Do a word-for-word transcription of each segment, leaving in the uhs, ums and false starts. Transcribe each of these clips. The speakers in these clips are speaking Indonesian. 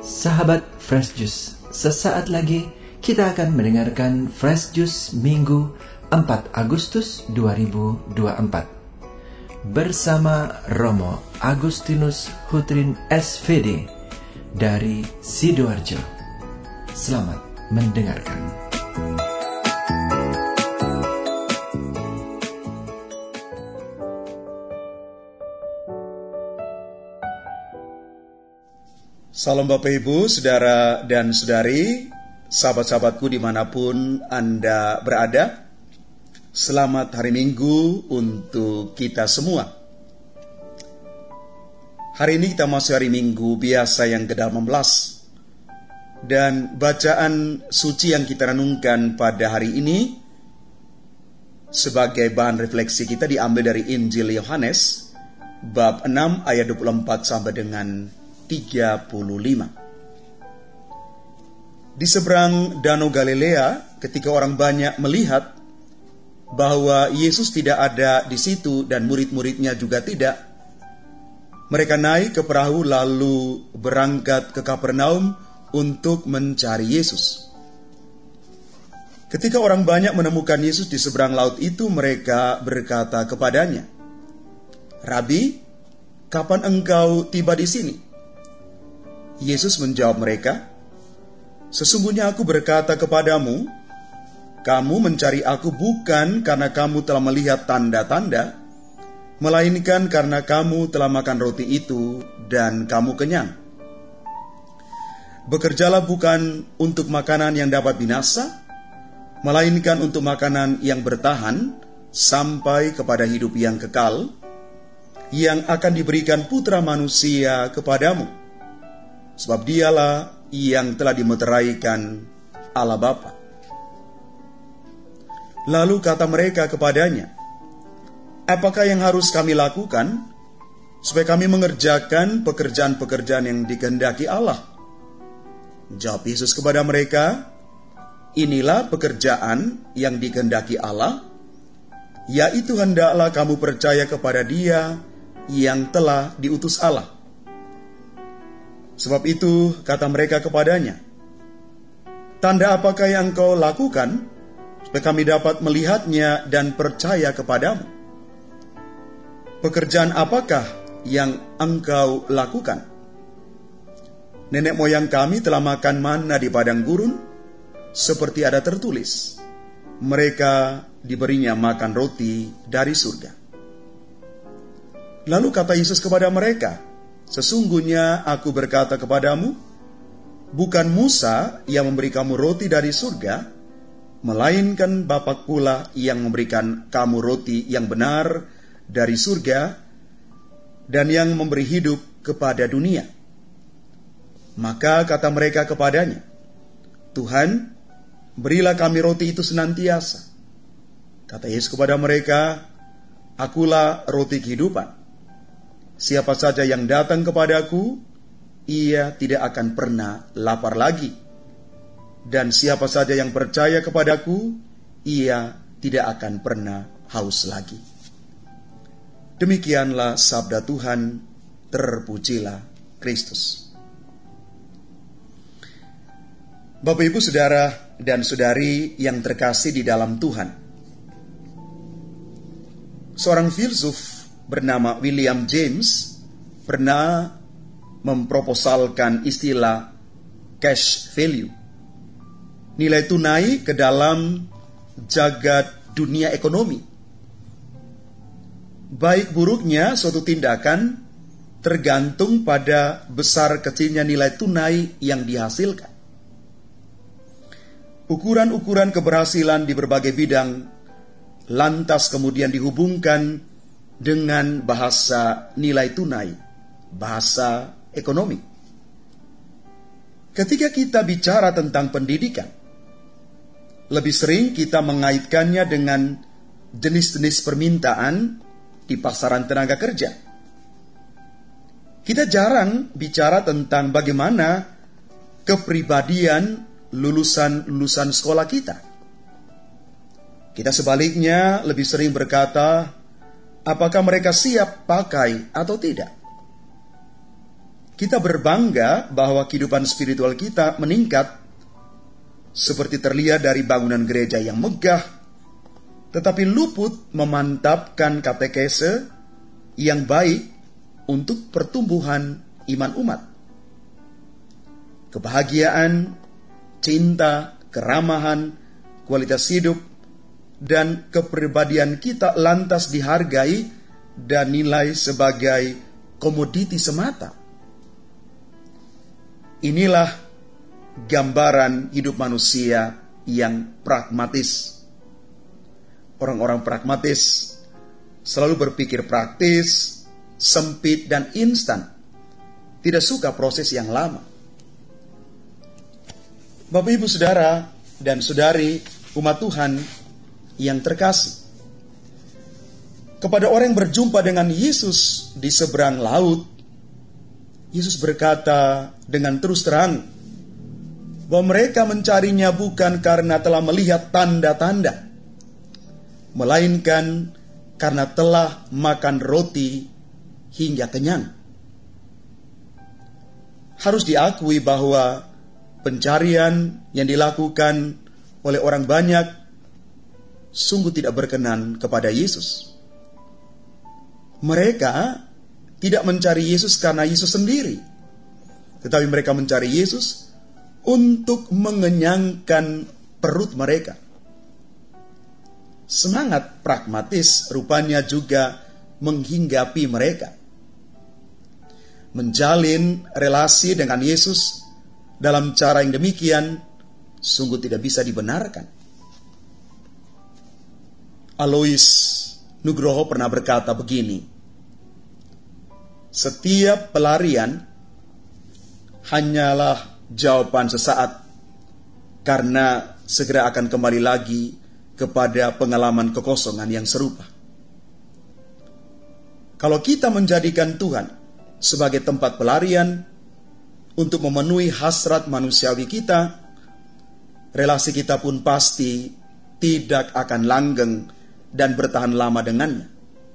Sahabat Fresh Juice, sesaat lagi kita akan mendengarkan Fresh Juice Minggu empat Agustus dua ribu dua puluh empat bersama Romo Agustinus Hutrin S V D dari Sidoarjo. Selamat mendengarkan. Salam Bapak Ibu, Saudara dan Saudari, sahabat-sahabatku dimanapun Anda berada. Selamat hari Minggu untuk kita semua. Hari ini kita masuk hari Minggu biasa yang ke delapan belas. Dan bacaan suci yang kita renungkan pada hari ini sebagai bahan refleksi kita diambil dari Injil Yohanes bab enam ayat dua puluh empat sampai dengan tiga puluh lima. Di seberang Danau Galilea, ketika orang banyak melihat bahwa Yesus tidak ada di situ dan murid-muridnya juga tidak, mereka naik ke perahu lalu berangkat ke Kapernaum untuk mencari Yesus. Ketika orang banyak menemukan Yesus di seberang laut itu, mereka berkata kepadanya, "Rabi, kapan engkau tiba di sini?" Yesus menjawab mereka, "Sesungguhnya aku berkata kepadamu, kamu mencari aku bukan karena kamu telah melihat tanda-tanda, melainkan karena kamu telah makan roti itu dan kamu kenyang. Bekerjalah bukan untuk makanan yang dapat binasa, melainkan untuk makanan yang bertahan sampai kepada hidup yang kekal, yang akan diberikan Putra Manusia kepadamu. Sebab dialah yang telah dimeteraikan Allah Bapa." Lalu kata mereka kepadanya, "Apakah yang harus kami lakukan supaya kami mengerjakan pekerjaan-pekerjaan yang dikehendaki Allah?" Jawab Yesus kepada mereka, "Inilah pekerjaan yang dikehendaki Allah, yaitu hendaklah kamu percaya kepada Dia yang telah diutus Allah." Sebab itu kata mereka kepadanya, "Tanda apakah yang engkau lakukan supaya kami dapat melihatnya dan percaya kepadamu? Pekerjaan apakah yang engkau lakukan? Nenek moyang kami telah makan manna di padang gurun, seperti ada tertulis, mereka diberinya makan roti dari surga." Lalu kata Yesus kepada mereka, "Sesungguhnya aku berkata kepadamu, bukan Musa yang memberi kamu roti dari surga, melainkan Bapa pula yang memberikan kamu roti yang benar dari surga dan yang memberi hidup kepada dunia." Maka kata mereka kepadanya, "Tuhan, berilah kami roti itu senantiasa." Kata Yesus kepada mereka, "Akulah roti kehidupan. Siapa saja yang datang kepadaku, ia tidak akan pernah lapar lagi. Dan siapa saja yang percaya kepadaku, ia tidak akan pernah haus lagi." Demikianlah sabda Tuhan, terpujilah Kristus. Bapak, Ibu, Saudara, dan Saudari yang terkasih di dalam Tuhan. Seorang filsuf bernama William James pernah memproposalkan istilah cash value, nilai tunai ke dalam jagat dunia ekonomi. Baik buruknya suatu tindakan tergantung pada besar kecilnya nilai tunai yang dihasilkan. Ukuran-ukuran keberhasilan di berbagai bidang lantas kemudian dihubungkan dengan bahasa nilai tunai, bahasa ekonomi. Ketika kita bicara tentang pendidikan, lebih sering kita mengaitkannya dengan jenis-jenis permintaan di pasaran tenaga kerja. Kita jarang bicara tentang bagaimana kepribadian lulusan-lulusan sekolah kita. Kita sebaliknya lebih sering berkata, apakah mereka siap pakai atau tidak. Kita berbangga bahwa kehidupan spiritual kita meningkat, seperti terlihat dari bangunan gereja yang megah, tetapi luput memantapkan katekese yang baik untuk pertumbuhan iman umat. Kebahagiaan, cinta, keramahan, kualitas hidup, dan kepribadian kita lantas dihargai dan nilai sebagai komoditi semata. Inilah gambaran hidup manusia yang pragmatis. Orang-orang pragmatis selalu berpikir praktis, sempit, dan instan. Tidak suka proses yang lama. Bapak, Ibu, Saudara, dan Saudari umat Tuhan yang terkasih, kepada orang yang berjumpa dengan Yesus di seberang laut, Yesus berkata dengan terus terang bahwa mereka mencarinya bukan karena telah melihat tanda-tanda, melainkan karena telah makan roti hingga kenyang. Harus diakui bahwa pencarian yang dilakukan oleh orang banyak sungguh tidak berkenan kepada Yesus. Mereka tidak mencari Yesus karena Yesus sendiri, tetapi mereka mencari Yesus untuk mengenyangkan perut mereka. Semangat pragmatis rupanya juga menghinggapi mereka. Menjalin relasi dengan Yesus dalam cara yang demikian sungguh tidak bisa dibenarkan. Alois Nugroho pernah berkata begini: setiap pelarian hanyalah jawaban sesaat, karena segera akan kembali lagi kepada pengalaman kekosongan yang serupa. Kalau kita menjadikan Tuhan sebagai tempat pelarian untuk memenuhi hasrat manusiawi kita, relasi kita pun pasti tidak akan langgeng dan bertahan lama dengannya.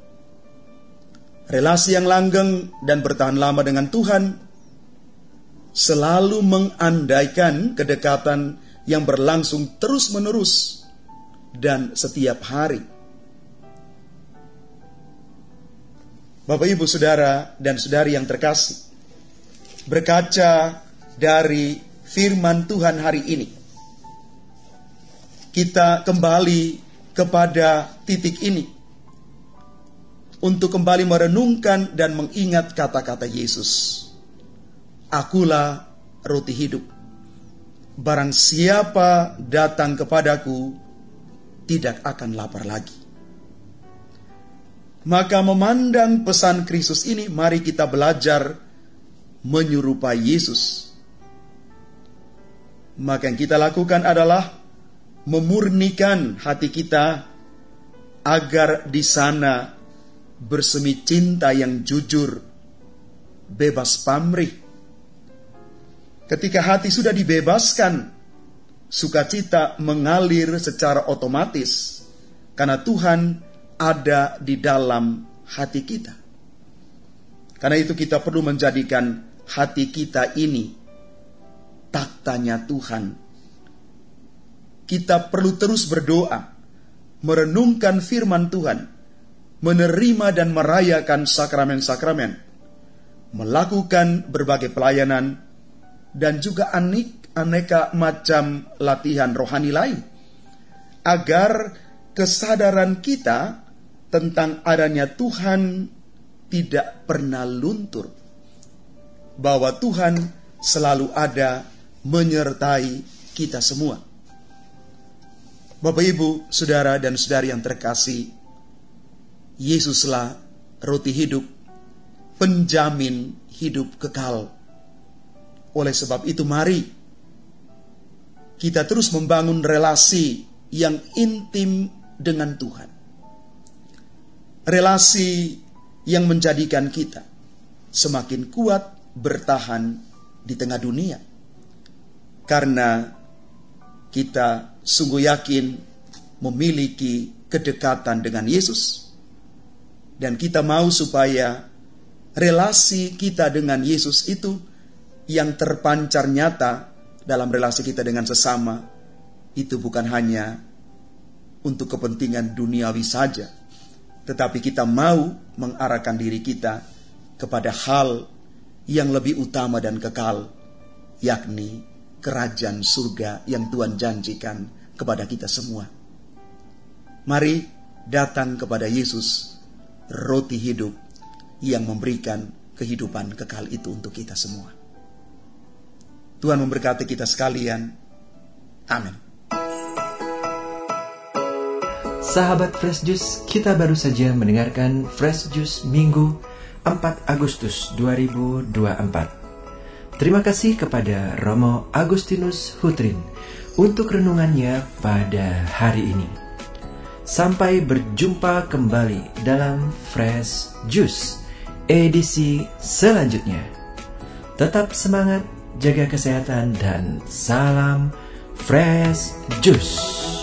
Relasi yang langgeng dan bertahan lama dengan Tuhan selalu mengandaikan kedekatan yang berlangsung terus-menerus dan setiap hari. Bapak, Ibu, Saudara, dan Saudari yang terkasih, berkaca dari firman Tuhan hari ini, kita kembali kepada titik ini untuk kembali merenungkan dan mengingat kata-kata Yesus. Akulah roti hidup. Barang siapa datang kepadaku tidak akan lapar lagi. Maka memandang pesan Kristus ini, mari kita belajar menyerupai Yesus. Maka yang kita lakukan adalah memurnikan hati kita agar di sana bersemi cinta yang jujur, bebas pamrih. Ketika hati sudah dibebaskan, sukacita mengalir secara otomatis karena Tuhan ada di dalam hati kita. Karena itu kita perlu menjadikan hati kita ini taktanya Tuhan. Kita perlu terus berdoa, merenungkan firman Tuhan, menerima dan merayakan sakramen-sakramen, melakukan berbagai pelayanan, dan juga anek, aneka macam latihan rohani lain, agar kesadaran kita tentang adanya Tuhan tidak pernah luntur, bahwa Tuhan selalu ada menyertai kita semua. Bapak, Ibu, Saudara, dan Saudari yang terkasih, Yesuslah roti hidup, penjamin hidup kekal. Oleh sebab itu, mari kita terus membangun relasi yang intim dengan Tuhan. Relasi yang menjadikan kita semakin kuat bertahan di tengah dunia. Karena kita sungguh yakin memiliki kedekatan dengan Yesus. Dan kita mau supaya relasi kita dengan Yesus itu yang terpancar nyata dalam relasi kita dengan sesama, itu bukan hanya untuk kepentingan duniawi saja, tetapi kita mau mengarahkan diri kita kepada hal yang lebih utama dan kekal, yakni kerajaan surga yang Tuhan janjikan kepada kita semua. Mari datang kepada Yesus, roti hidup yang memberikan kehidupan kekal itu untuk kita semua. Tuhan memberkati kita sekalian. Amin. Sahabat Fresh Juice, kita baru saja mendengarkan Fresh Juice Minggu empat Agustus dua ribu dua puluh empat. Terima kasih kepada Romo Agustinus Hutrin untuk renungannya pada hari ini. Sampai berjumpa kembali dalam Fresh Juice edisi selanjutnya. Tetap semangat, jaga kesehatan, dan salam Fresh Juice.